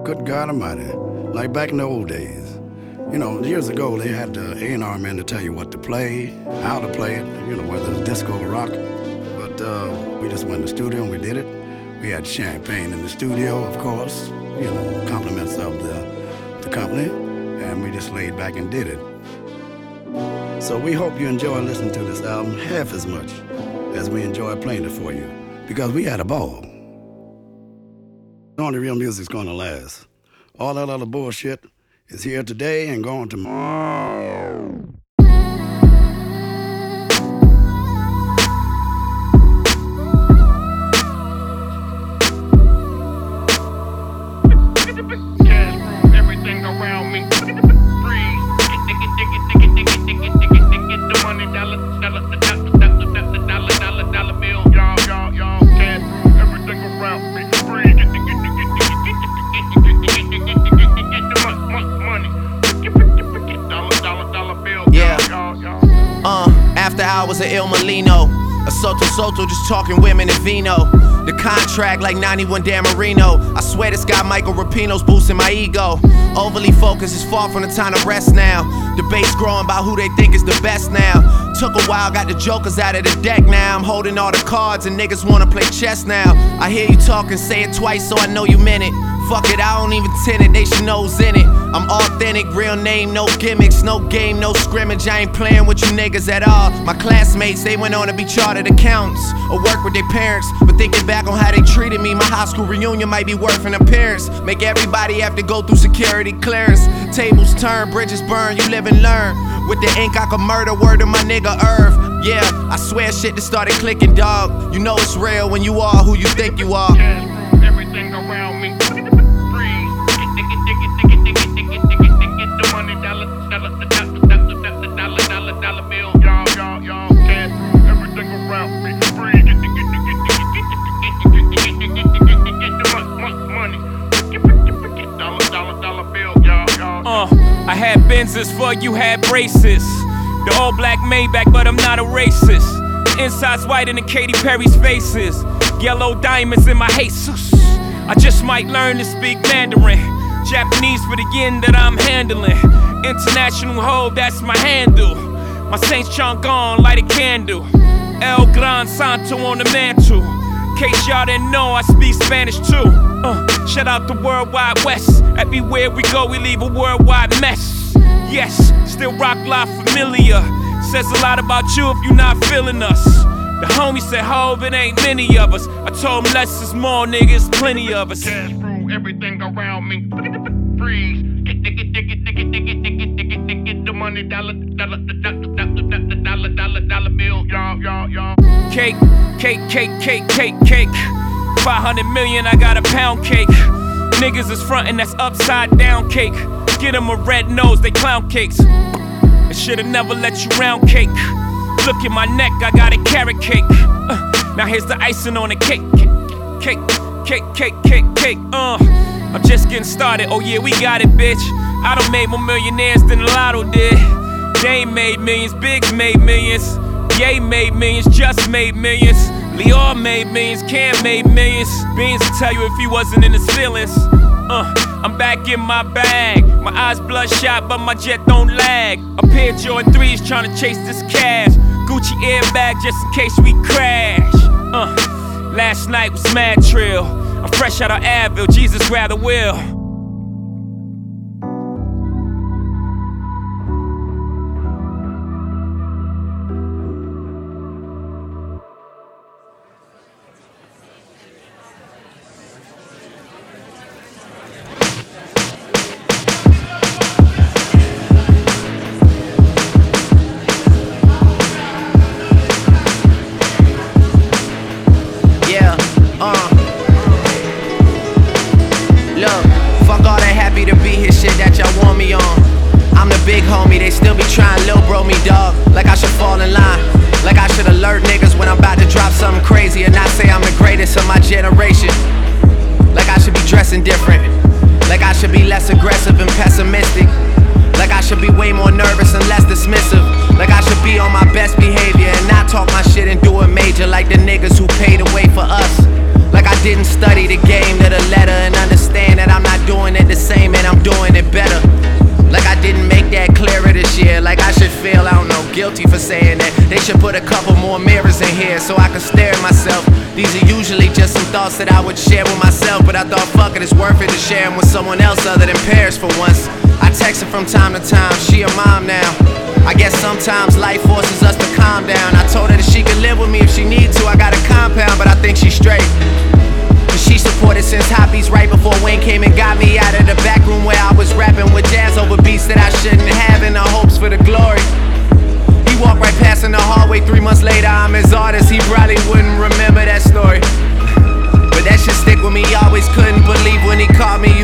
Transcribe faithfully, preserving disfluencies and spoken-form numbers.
good God Almighty, like back in the old days. You know, years ago, they had the A and R men to tell you what to play, how to play it, you know, whether it's disco or rock. But uh, we just went in the studio and we did it. We had champagne in the studio, of course, you know, compliments of the, the company, and we just laid back and did it. So we hope you enjoy listening to this album half as much as we enjoy playing it for you, because we had a ball. Only real music's gonna last. All that other bullshit is here today and gone tomorrow. Everything around me. Breathe. Dig it, dig it, dig it, dig it, dig it, dig it, dig it. The money, dollar, dollar, dollar, dollar, dollar, dollar, dollar bill. Y'all, y'all, y'all. Cash. Everything around me. Breathe. Get, get, get, get, get, get, get, get, get, get, get, get, get, get the money. Get, get, get, get, dollar, dollar, dollar bill. Yeah. Y'all, y'all. Uh, after hours of Il Molino. A Soto Soto just talking women and vino. The contract like ninety-one Dan Marino. I swear this guy Michael Rapino's boosting my ego. Overly focused is far from the time to rest now. Debates growing about who they think is the best now. Took a while, got the jokers out of the deck now. I'm holding all the cards and niggas wanna play chess now. I hear you talking, say it twice so I know you meant it. Fuck it, I don't even tend it, they should know's in it. I'm authentic, real name, no gimmicks, no game, no scrimmage. I ain't playing with you niggas at all. My classmates, they went on to be chartered accountants or work with their parents. But thinking back on how they treated me, my high school reunion might be worth an appearance. Make everybody have to go through security clearance. Tables turn, bridges burn, you live and learn. With the ink I could murder, word to my nigga Irv. Yeah, I swear shit that started clicking, dog. You know it's real when you are who you think you are. Everything around me. Uh, I had Benzes for you had braces. The all black Maybach, but I'm not a racist. The inside's whiter than Katy Perry's faces. Yellow diamonds in my Jesus. I just might learn to speak Mandarin. Japanese for the yen that I'm handling. International hoe, that's my handle. My Saint Chang'an, light a candle. El Gran Santo on the mantle. Case y'all didn't know, I speak Spanish too. Uh, shout out the Worldwide West. Everywhere we go, we leave a worldwide mess. Yes, still rock live familiar. Says a lot about you if you're not feeling us. The homie said, Hov, it ain't many of us. I told him less is more, niggas, plenty of us. Cash through everything around me. Freeze. Get, get, get, get, get, get, get, get, get, get, get, get the money, dollar, dollar, dollar, dollar, dollar, dollar, dollar bill. Y'all, y'all, y'all. Cake, cake, cake, cake, cake, cake. five hundred million, I got a pound cake. Niggas is frontin', that's upside down cake. Get them a red nose, they clown cakes. I should've never let you round cake. Look at my neck, I got a carrot cake. Uh, now here's the icing on the cake. Cake, cake, cake, cake, cake, uh. I'm just getting started, oh yeah, we got it, bitch. I done made more millionaires than the Lotto did. Dame made millions, Biggs made millions. Ye made millions, Just made millions. Lior made millions, Cam made millions. Beans will tell you if he wasn't in his feelings. Uh, I'm back in my bag. My eyes bloodshot, but my jet don't lag. A pair of Jordan threes trying to chase this cash. Gucci airbag just in case we crash. Uh, last night was mad trill. I'm fresh out of Advil, Jesus grab the wheel. Big homie, they still be trying lil bro me, dog. Like I should fall in line. Like I should alert niggas when I'm about to drop something crazy and not say I'm the greatest of my generation. Like I should be dressing different. Like I should be less aggressive and pessimistic. Like I should be way more nervous and less dismissive. Like I should be on my best behavior and not talk my shit and do it major like the niggas who paid the way for us. Like I didn't study the game to the letter and understand that I'm not doing it should put a couple more mirrors in here so I can stare at myself. These are usually just some thoughts that I would share with myself, but I thought, fuck it, it's worth it to share them with someone else other than Paris for once. I text her from time to time, she a mom now. I guess sometimes life forces us to calm down. I told her that she could live with me if she need to. I got a compound, but I think she's straight. She supported since hobbies right before Wayne came and got me out of the back room where I was rapping with jazz over beats that I shouldn't have in the hopes for the glory. He walked right past in the hallway three months later, I'm his artist, he probably wouldn't remember that story. But that shit stick with me, always couldn't believe when he called me